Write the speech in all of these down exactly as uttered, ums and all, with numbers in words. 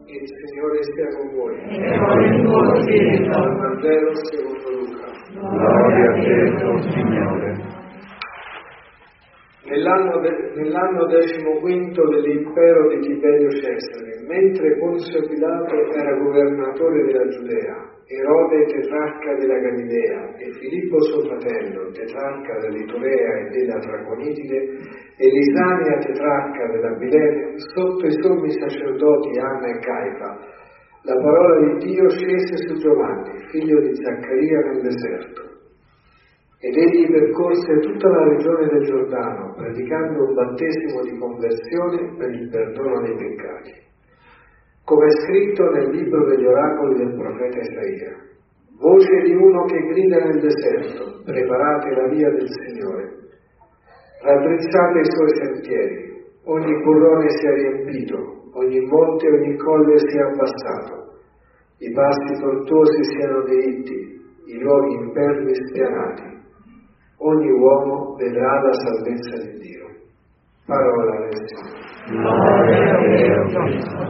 Il Signore sia con voi. E con il tuo spirito. Dal Vangelo secondo Luca. Gloria a te, o Signore. Nell'anno, de, nell'anno decimoquinto dell'impero di Tiberio Cesare, mentre Ponzio Pilato era governatore della Giudea, Erode tetrarca della Galilea e Filippo suo fratello, tetrarca dell'Iturea e della Traconitide, e Lisania tetrarca dell'Abilene, sotto i sommi sacerdoti Anna e Caifa, la parola di Dio scese su Giovanni, figlio di Zaccaria, nel deserto. Ed egli percorse tutta la regione del Giordano, predicando un battesimo di conversione per il perdono dei peccati, come è scritto nel libro degli oracoli del profeta Isaia. Voce di uno che grida nel deserto, preparate la via del Signore, raddrizzate i suoi sentieri, ogni burrone sia riempito, ogni monte e ogni colle sia abbassato, i passi tortuosi siano diritti, i luoghi impervi spianati. Ogni uomo vedrà la salvezza di Dio. Parola del Signore. Gloria a Dio, Cristo.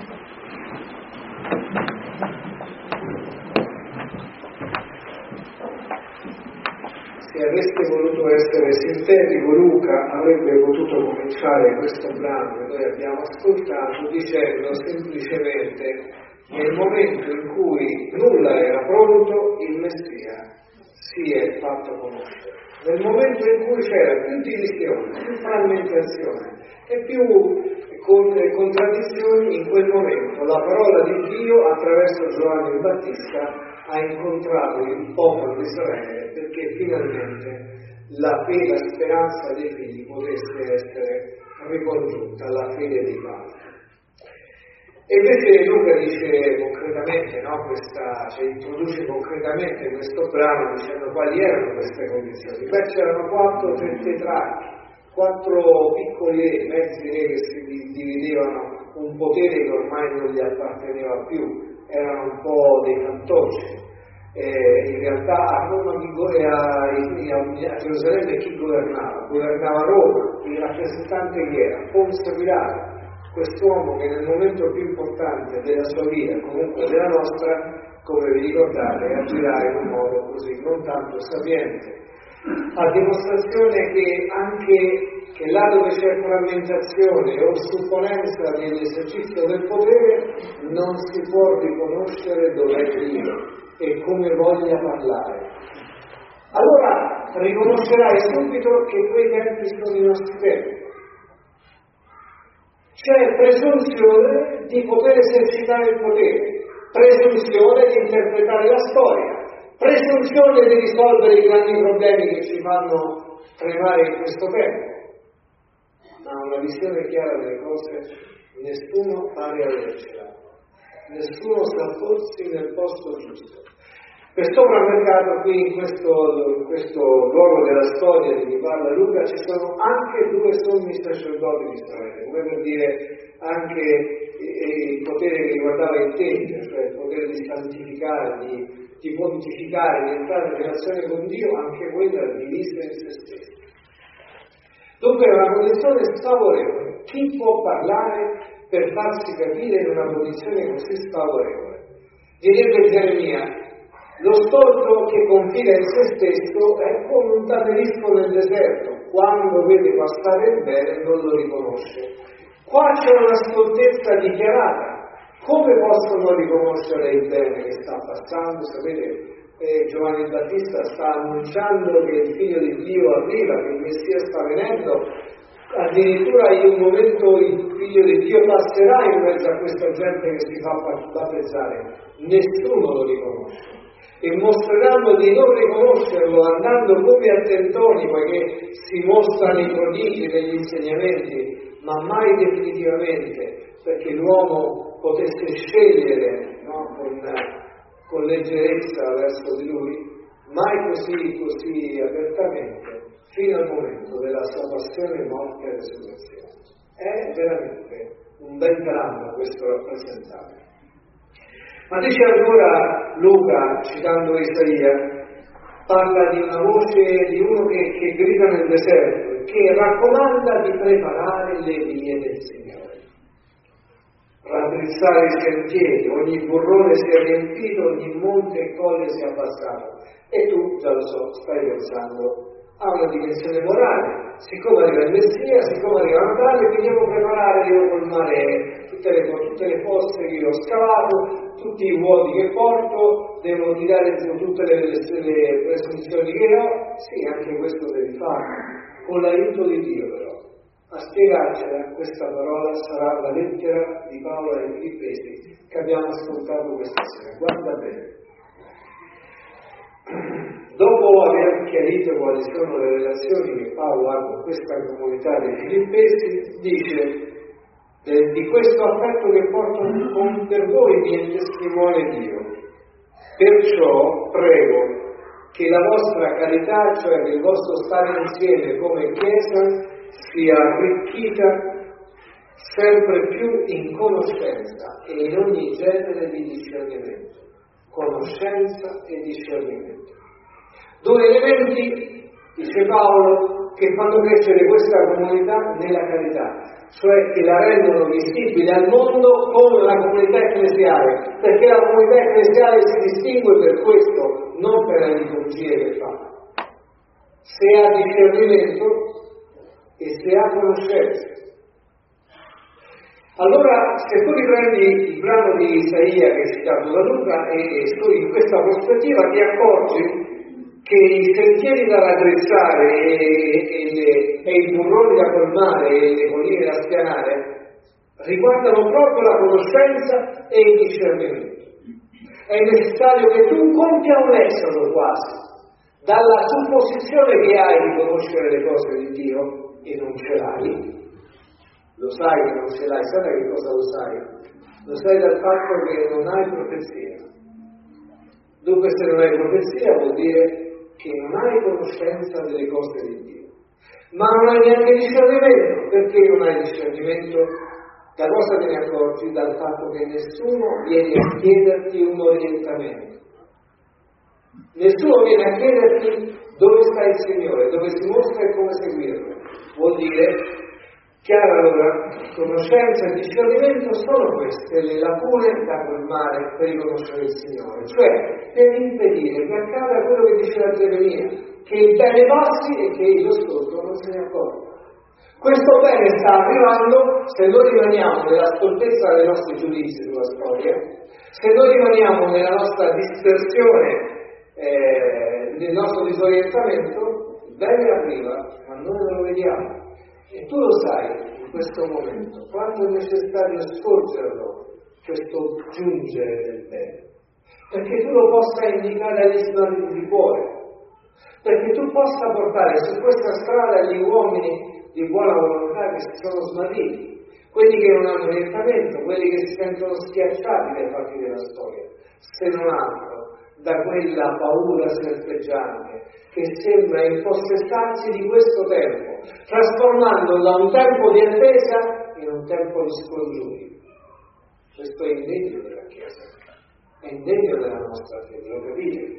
Se avesse voluto essere sintetico, Luca avrebbe potuto cominciare questo brano che noi abbiamo ascoltato dicendo semplicemente: nel momento in cui nulla era pronto, il Messia si è fatto conoscere. Nel momento in cui c'era più divisione, più frammentazione e più con, contraddizioni, in quel momento la parola di Dio attraverso Giovanni il Battista ha incontrato il popolo di Israele, perché finalmente la fede, la speranza dei figli potesse essere ricongiunta alla fede dei padri. E invece Luca dice concretamente, no, questa, cioè introduce concretamente questo brano dicendo quali erano queste condizioni. Beh, c'erano quattro tetrarchi, quattro piccoli re, mezzi re che si dividevano un potere che ormai non gli apparteneva più, erano un po' dei fantocci. Eh, in realtà a Roma chi go- a, a, a Gerusalemme chi governava? Governava Roma, il rappresentante che era Ponzio Pilato. Quest'uomo che nel momento più importante della sua vita, comunque della nostra, come vi ricordate, agirà in un modo così non tanto sapiente, a dimostrazione che anche che là dove c'è frammentazione o supponenza nell'esercizio del potere non si può riconoscere dove è Dio e come voglia parlare. Allora riconoscerai subito che quei tempi sono i nostri tempi. C'è presunzione di poter esercitare il potere, presunzione di interpretare la storia, presunzione di risolvere i grandi problemi che ci fanno tremare in questo tempo. Ma una visione chiara delle cose, nessuno pare avercela, nessuno sa porsi nel posto giusto. Per sovrammercato qui in questo, in questo luogo della storia di cui parla Luca ci sono anche due sommi sacerdoti di Israele, come per dire anche il potere che riguardava il Tempio, cioè il potere di santificare, di, di pontificare, di entrare in relazione con Dio, anche quella divisa in se stessa. Dunque è una condizione sfavorevole. Chi può parlare per farsi capire in una condizione così sfavorevole? Direbbe Geremia: lo stolto che confida in se stesso è come un taberisco nel deserto, quando vede passare il bene non lo riconosce. Qua c'è una stoltezza dichiarata. Come possono riconoscere il bene che sta passando? Sapete, eh, Giovanni il Battista sta annunciando che il Figlio di Dio arriva, che il Messia sta venendo. Addirittura in un momento il Figlio di Dio passerà in mezzo a questa gente che si fa battezzare. Nessuno lo riconosce. E mostreranno di non riconoscerlo andando come a tentoni, poiché si mostrano i prodigi degli insegnamenti, ma mai definitivamente, perché l'uomo potesse scegliere, no, con, con leggerezza verso di lui, mai così, così apertamente, fino al momento della sua passione, morte e resurrezione. È veramente un bel dramma questo rappresentato. Ma dice ancora Luca, citando Isaia, parla di una voce di uno che, che grida nel deserto, che raccomanda di preparare le vie del Signore. raddrizzare i sentieri, ogni burrone si è riempito, ogni monte e colle si è abbassato. E tu, già lo so, stai pensando a una dimensione morale. Siccome arriva il Messia, siccome arriva Natale, mi devo preparare, devo colmare tutte le, tutte le fosse che io ho scavato, tutti i vuoti che porto, devo tirare su tutte le, le, le presunzioni che ho. Sì, anche questo devi fare, con l'aiuto di Dio però. A spiegarcela questa parola sarà la lettera di Paolo ai Filippesi che abbiamo ascoltato questa sera. Guarda bene. Dopo aver chiarito quali sono le relazioni che Paolo ha con questa comunità dei Filippesi, dice eh, di questo affetto che porto con per voi mi è testimone Dio. Perciò prego che la vostra carità, cioè il vostro stare insieme come Chiesa, sia arricchita sempre più in conoscenza e in ogni genere di discernimento. Conoscenza e discernimento. Due elementi, dice Paolo, che fanno crescere questa comunità nella carità, cioè che la rendono visibile al mondo come la comunità ecclesiale, perché la comunità ecclesiale si distingue per questo, non per le liturgie che fa. Se ha discernimento e se ha conoscenza. Allora, se tu riprendi il brano di Isaia che è citato da Luca e, e in questa prospettiva ti accorgi che i sentieri da raddrizzare e, e, e i burroni da colmare e le colline da spianare riguardano proprio la conoscenza e il discernimento. È necessario che tu compia un esodo quasi dalla supposizione che hai di conoscere le cose di Dio e non ce l'hai. Lo sai che non ce l'hai, sai da che cosa lo sai? Lo sai dal fatto che non hai profezia. Dunque se non hai profezia vuol dire che non hai conoscenza delle cose di Dio. Ma non hai neanche discernimento. Perché non hai discernimento? Da cosa te ne accorgi? Dal fatto che nessuno viene a chiederti un orientamento. Nessuno viene a chiederti dove sta il Signore, dove si mostra e come seguirlo. Vuol dire, chiaro allora, conoscenza e discernimento sono queste le lacune da colmare per riconoscere il Signore, cioè per impedire che accada quello che dice la Geremia, che il bene passi e che il stolto non se ne accorga. Questo bene sta arrivando se noi rimaniamo nella stoltezza dei nostri giudizi sulla storia, se noi rimaniamo nella nostra dispersione, eh, nel nostro disorientamento, il bene arriva, ma noi non lo vediamo. E tu lo sai in questo momento, quando è necessario scorgerlo, questo giungere del bene, perché tu lo possa indicare agli smarriti di cuore, perché tu possa portare su questa strada gli uomini di buona volontà che si sono smarriti, quelli che non hanno orientamento, quelli che si sentono schiacciati dai fatti della storia, se non altro da quella paura serpeggiante che sembra impossessarsi di questo tempo, trasformandolo da un tempo di attesa in un tempo di scongiuri. Questo è indegno della Chiesa, è indegno della nostra fede, lo capite?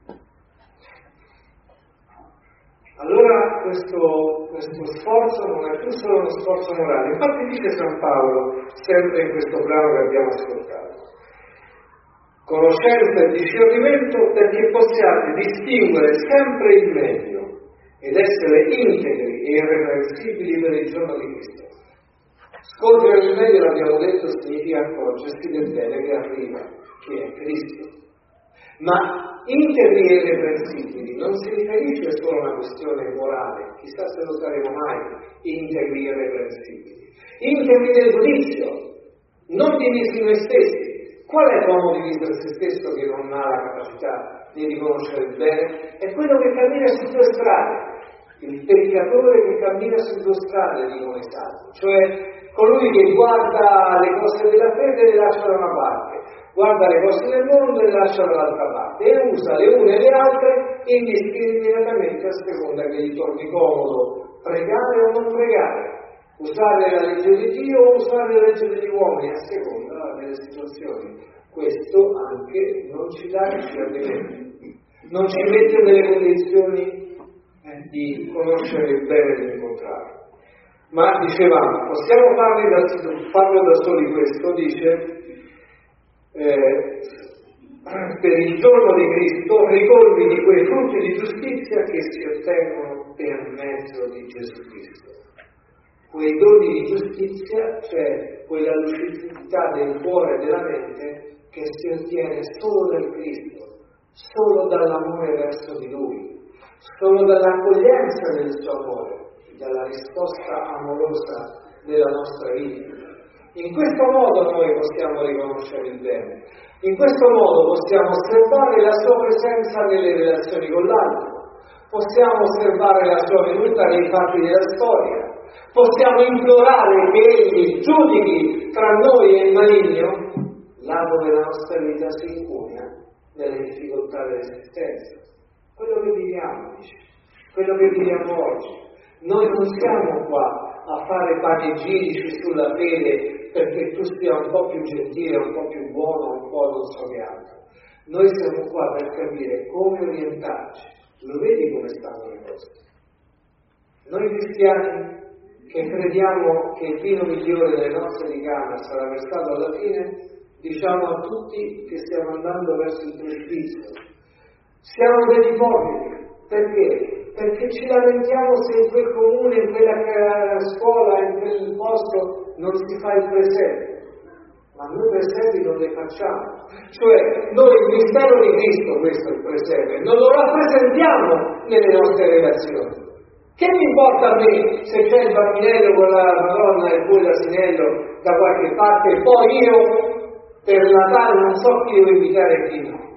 Allora questo, questo sforzo non è più solo uno sforzo morale. Infatti dice San Paolo, sempre in questo brano che abbiamo ascoltato, conoscenza e discernimento perché possiate distinguere sempre il meglio ed essere integri e irreprensibili per il giorno di Cristo. Scorgere il meglio, l'abbiamo detto, significa accorgersi del bene che arriva, che è Cristo. Ma integri e irreprensibili non si riferisce solo a una questione morale, chissà se lo saremo mai, integri e irreprensibili. Integri nel giudizio, non divisi noi stessi. Qual è l'uomo diviso in se stesso che non ha la capacità di riconoscere il bene? È quello che cammina su due strade. Il peccatore che cammina su due strade, dicono i santi, cioè colui che guarda le cose della fede e le lascia da una parte, guarda le cose del mondo e le lascia dall'altra parte, e usa le une e le altre indiscriminatamente a seconda che gli torni comodo pregare o non pregare, usare la legge di Dio o usare la legge degli uomini a seconda delle situazioni. Questo anche non ci dà discernimento, non ci mette nelle condizioni di conoscere il bene e di incontrarlo. Ma dicevamo, possiamo farli da, farlo da soli questo, dice, eh, per il giorno di Cristo, ricordi di quei frutti di giustizia che si ottengono per mezzo di Gesù Cristo. Quei doni di giustizia, cioè quella lucidità del cuore e della mente che si ottiene solo dal Cristo, solo dall'amore verso di Lui, solo dall'accoglienza del suo amore, dalla risposta amorosa della nostra vita. In questo modo noi possiamo riconoscere il bene, in questo modo possiamo osservare la sua presenza nelle relazioni con l'altro, possiamo osservare la sua venuta nei fatti della storia, possiamo implorare che Egli giudichi tra noi e il maligno, là dove la nostra vita si incugna nelle difficoltà dell'esistenza. Quello che viviamo, dice, quello che viviamo oggi. Noi non siamo qua a fare panegirici sulla fede perché tu sia un po' più gentile, un po' più buono, un po' non so che altro. Noi siamo qua per capire come orientarci. Lo vedi come stanno le cose? Noi cristiani che crediamo che il vino migliore delle nostre ricame sarà versato alla fine, diciamo a tutti che stiamo andando verso il precipizio. Siamo degli ipocriti. Perché? Perché ci lamentiamo se in quel comune, in quella scuola, in quel posto non si fa il presepe. Ma noi presepi non le facciamo. Cioè, noi il mistero di Cristo, questo è il presepe, non lo rappresentiamo nelle nostre relazioni. Che mi importa a me se c'è il bambinello con la Madonna e poi l'asinello da qualche parte e poi io per Natale non so chi devo invitare e chi no.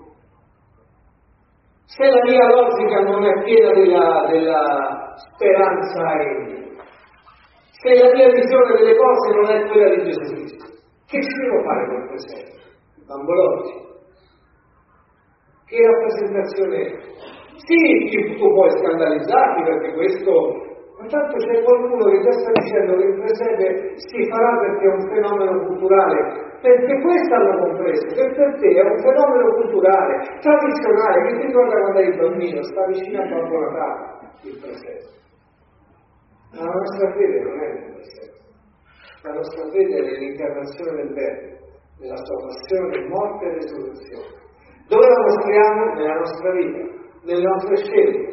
Se la mia logica non è piena della, della speranza in Dio, se la mia visione delle cose non è quella di Gesù Cristo, che ci devo fare con questo? Bambolotti. Che rappresentazione è? Sì, tu puoi scandalizzarti perché questo, ma tanto c'è qualcuno che già sta dicendo che il presepe si farà perché è un fenomeno culturale, perché questo hanno compreso, che per te è un fenomeno culturale, tradizionale, che ti ricorda quando eri bambino, sta vicino a Babbo Natale, il presepe. Ma la nostra fede non è il presepe, la nostra fede è l'incarnazione del Verbo, nella sua passione, morte e resurrezione. Dove la mostriamo? Nella nostra vita, nelle nostre scelte,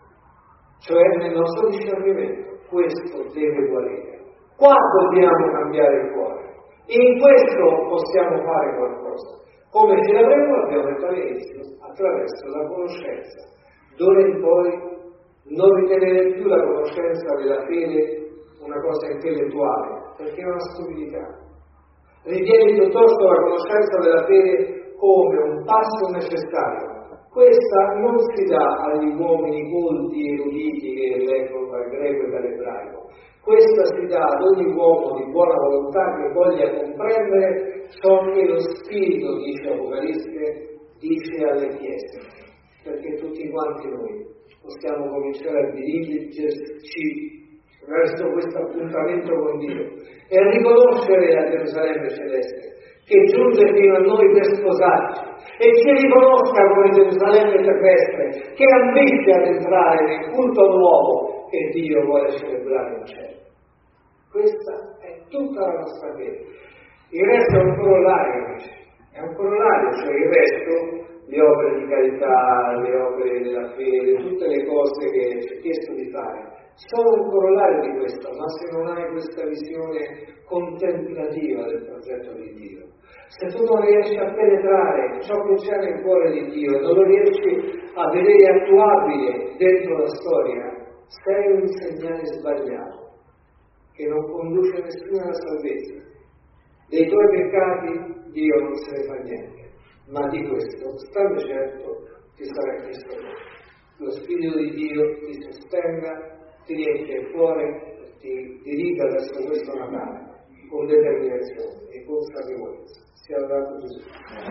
cioè nel nostro discernimento. Questo deve guarire. Qua dobbiamo cambiare il cuore. In questo possiamo fare qualcosa. Come ce l'avremo? Abbiamo detto all'inizio, attraverso la conoscenza. D'ora in poi non ritenere più la conoscenza della fede una cosa intellettuale, perché è una stupidità. Ritieni piuttosto la conoscenza della fede come un passo necessario. Questa non si dà agli uomini colti e eruditi che leggono dal greco e dall'ebraico. Questa si dà ad ogni uomo di buona volontà che voglia comprendere ciò che lo Spirito, dice Apocalisse, dice alle chiese. Perché tutti quanti noi possiamo cominciare a dirigerci verso questo appuntamento con Dio e a riconoscere la Gerusalemme celeste che giunge fino a noi per sposarci e ci riconosca come Gerusalemme terrestre che ambisce ad entrare nel culto nuovo che Dio vuole celebrare in cielo. Questa è tutta la nostra fede. Il resto è un corollario, amici. È un corollario, cioè il resto, le opere di carità, le opere della fede, tutte le cose che ci è chiesto di fare, sono un corollario di questo, ma se non hai questa visione contemplativa del progetto di Dio, se tu non riesci a penetrare ciò che c'è nel cuore di Dio, non lo riesci a vedere attuabile dentro la storia, sei un segnale sbagliato che non conduce nessuno alla salvezza. Dei tuoi peccati Dio non se ne fa niente, ma di questo, stando certo, ti sarà chiesto. Lo Spirito di Dio ti sostenga, ti riempie il cuore e ti diriga verso questo Natale con determinazione e consapevolezza. Sia lodato Gesù.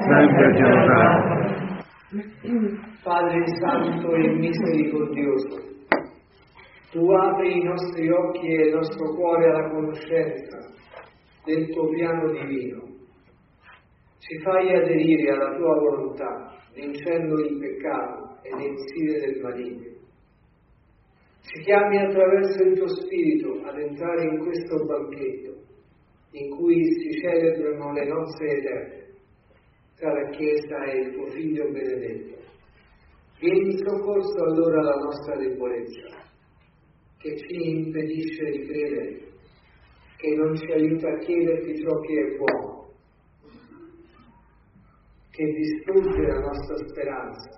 Padre Santo e misericordioso, Tu apri i nostri occhi e il nostro cuore alla conoscenza del Tuo piano divino. Ci fai aderire alla Tua volontà, vincendo il peccato e le insidie del maligno. ci chiami attraverso il tuo Spirito ad entrare in questo banchetto in cui si celebrano le nozze eterne tra la Chiesa e il tuo Figlio benedetto. Vieni in soccorso allora alla nostra debolezza, che ci impedisce di credere, che non ci aiuta a chiederti ciò che è buono, che distrugge la nostra speranza.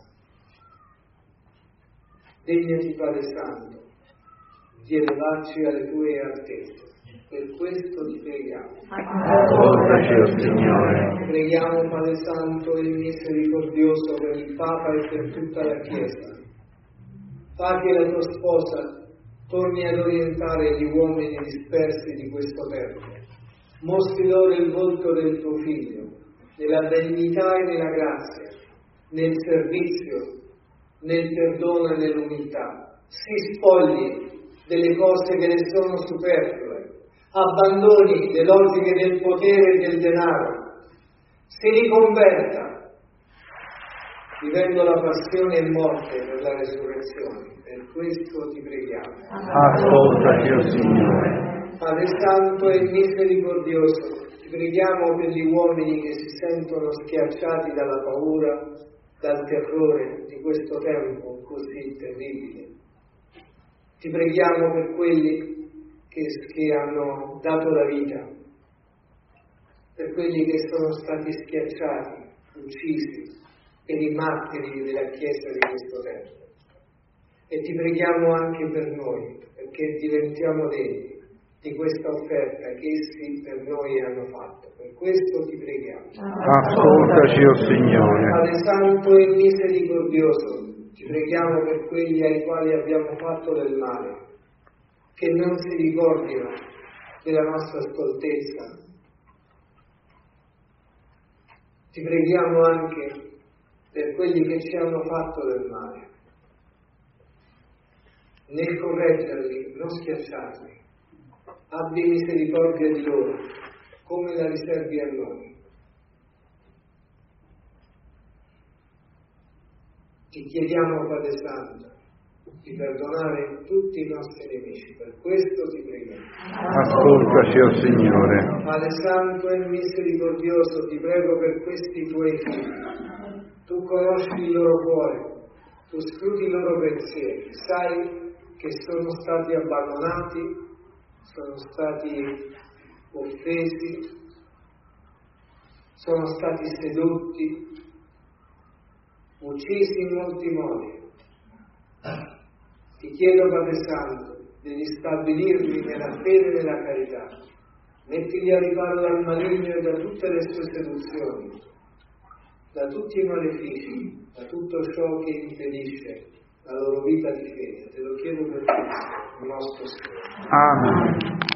Degnati, Padre Santo, di elevarci alle tue altezze. Per questo ti preghiamo. Ascoltaci, o Signore. Preghiamo, Padre Santo e misericordioso, per il Papa e per tutta la Chiesa. Fa che la tua sposa torni ad orientare gli uomini dispersi di questo tempo. Mostri loro il volto del tuo Figlio, nella benignità e nella grazia, nel servizio, nel perdono e nell'umiltà. Si spogli delle cose che ne sono superflue, abbandoni le logiche del potere e del denaro, si riconverta, vivendo la passione e morte per la resurrezione. Per questo ti preghiamo. Ascoltaci, o Signore. Padre Santo e misericordioso, ti preghiamo per gli uomini che si sentono schiacciati dalla paura, dal terrore di questo tempo così terribile. Ti preghiamo per quelli che, che hanno dato la vita, per quelli che sono stati schiacciati, uccisi, per i martiri della Chiesa di questo tempo. E ti preghiamo anche per noi, perché diventiamo degni di questa offerta che essi per noi hanno fatto. Per questo ti preghiamo. Ascoltaci, o Signore. Padre Santo e misericordioso, ti preghiamo per quelli ai quali abbiamo fatto del male, che non si ricordino della nostra stoltezza. Ti preghiamo anche per quelli che ci hanno fatto del male. Nel correggerli, non schiacciarli, abbi misericordia di loro, come la riservi a noi. Ti chiediamo, Padre Santo, di perdonare tutti i nostri nemici, per questo ti preghiamo. Ascoltaci, o Signore. Padre Santo e misericordioso, ti prego per questi tuoi figli. Tu conosci il loro cuore, tu scruti i loro pensieri, sai che sono stati abbandonati, sono stati offesi, sono stati sedotti, uccisi in molti modi. Ti chiedo, Padre Santo, di ristabilirli nella fede e nella carità. Mettili a riparo dal maligno e da tutte le sue seduzioni, da tutti i malefici, da tutto ciò che impedisce la loro vita di fede. Te lo chiedo per Cristo, il nostro Signore. Amen.